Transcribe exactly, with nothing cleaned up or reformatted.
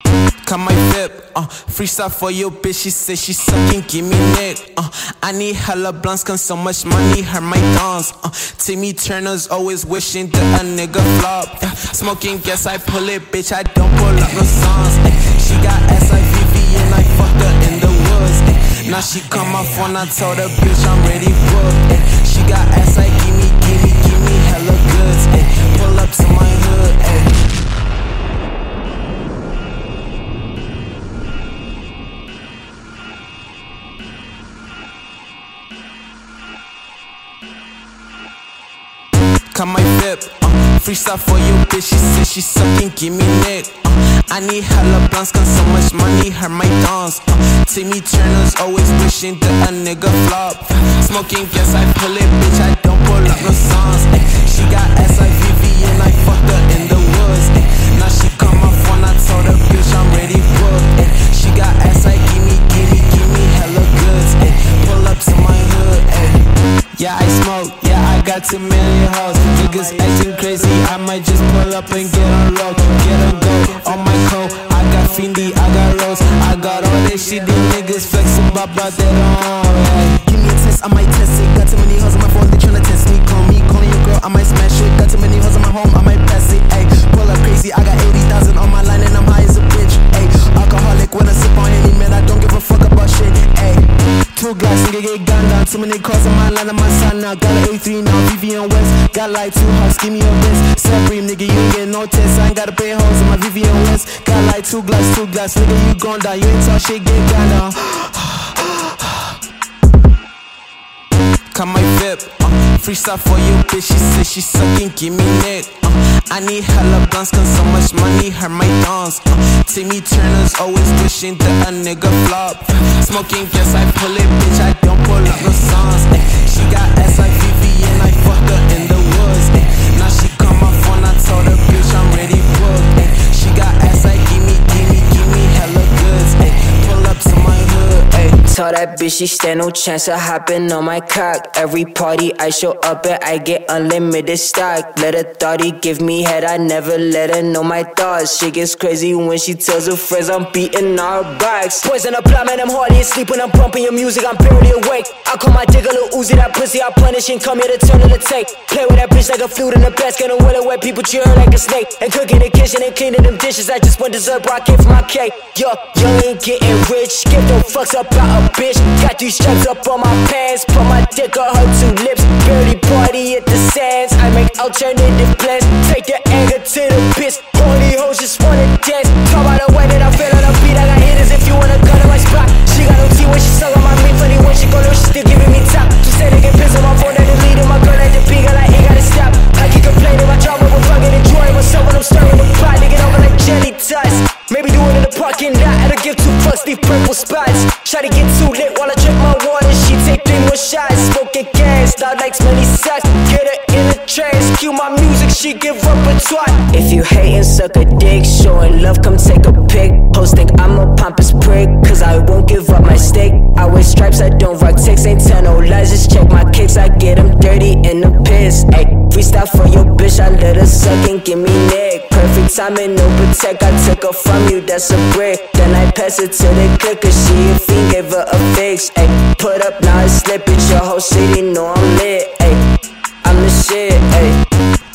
Cut my whip, uh, freestyle for your bitch, she say she sucking, give me neck, uh, I need hella blunts, cause so much money hurt my thumbs, uh, Timmy Turner's always wishing that a nigga flop, uh, smoking gas, I pull it, bitch, I don't pull up no songs, uh, she got ass like Vivi and I fucked her in the woods, uh, now she come off when I told her, bitch, I'm ready booked, uh, she got ass like gimme, gimme, gimme hella goods, uh, pull up to my hood, uh, cut my whip, uh, freestyle for your bitch, she say she sucking, give me neck, uh, I need hella blunts, cause so much money hurt my thumbs, uh, Timmy Turner's always wishing that a nigga flop, uh, smoking gas, I pull it, bitch, I don't pull up no songs, uh, she got ass like Vivi and I fucked her in the woods, uh, now she come off when I told her, bitch, I'm ready booked, uh, she got ass like gimme, gimme, gimme hella goods, uh, pull up to my hood, uh, yeah, I smoke, yeah, I got too many hoes. Niggas acting crazy, I might just pull up and get on road. Get on go, on my coat. I got Fendi, I got Rose. I got all that shit, these niggas flexing, but but they don't. Hey. Give me a test, I might test it. Got too many hoes on my phone, they tryna test me. Call me, calling your girl, I might smash it. Got too many hoes on my home, I might pass it. Ay, pull up crazy, I got eighty thousand on my line and I'm high as a bitch. Ay, alcoholic when I sip on any man, I don't give a fuck about shit. Ay, two glass, nigga get gunned down. Too many calls on my line, on my side now. Got an A three now, Vivian West. Got like two hearts, give me a wrist. Supreme, nigga, you ain't get no test. I ain't gotta pay hoes on my Vivian West. Got like two glass, two glass, nigga, you gon' die. You ain't talk shit, get gone down. Cut my whip, uh, freestyle for your bitch, she say she sucking, give me neck, uh, I need hella blunts, cause so much money hurt my thumbs, uh, Timmy Turner's always wishing that a nigga flop, uh, smoking gas, I pull it, bitch, I don't pull up no songs, uh, she got ass like Vivi and I fucked her in the woods, uh, now she come off when I told her, bitch, I'm ready booked, uh, she got ass like gimme, gimme, gimme hella goods, uh, pull up to my hood, uh, tell that bitch she stand no chance of hopping on my cock. Every party I show up at, I get unlimited stock. Let her thotty give me head, I never let her know my thoughts. She gets crazy when she tells her friends I'm beating all her backs. Poison the plot, man, I'm hardly asleep when I'm bumping your music, I'm barely awake. I call my dick a little Uzi, that pussy I punish and come here to turn to the take. Play with that bitch like a flute in the basket, and well wet people cheer her like a snake. And cook in the kitchen and cleaning them dishes, I just want dessert, bro, I came for my cake. Yo, yo ain't getting rich, give no fucks about a bitch. Got these stripes up on my pants, put my dick on her two lips. Barely party at the sands, I make alternative plans. Take the anger to the piss, horny hoes just wanna dance. Talk about the way that I feel on the beat, I got hitters if you wanna gun in my spot. She got no tea when she suck on my meat, funny when she go low, she still giving me top. She said they get pissed on my phone, that they lead my girl at the peak, I ain't gotta stop. I keep complaining, my job over fucking enjoying myself when I'm stirring the pot, nigga over like jelly tots. Maybe do it in the parking lot, I don't give two fucks, these purple spots. Try to get too lit while I drink my water, she take three more shots. Smoking gas, loud like smelly socks. Get her in the trash, cue my music, she give up a twat. If you hatin', suck a dick, showing love, come take a pic. Hoes think I'm a pompous prick, cause I won't give up my stick. I wear stripes, I don't rock ticks, ain't tell no lies, just check my kicks. I get them dirty in the piss, ayy. Freestyle for your bitch, I let her suck and give me neck. Perfect timing, no protect, I took her from you, that's a brick. Then I pass it to the clicker, she a fiend, gave her a fix, ayy. Put up, now it's slip it, your whole city know I'm lit, ayy. I'm the shit, ayy.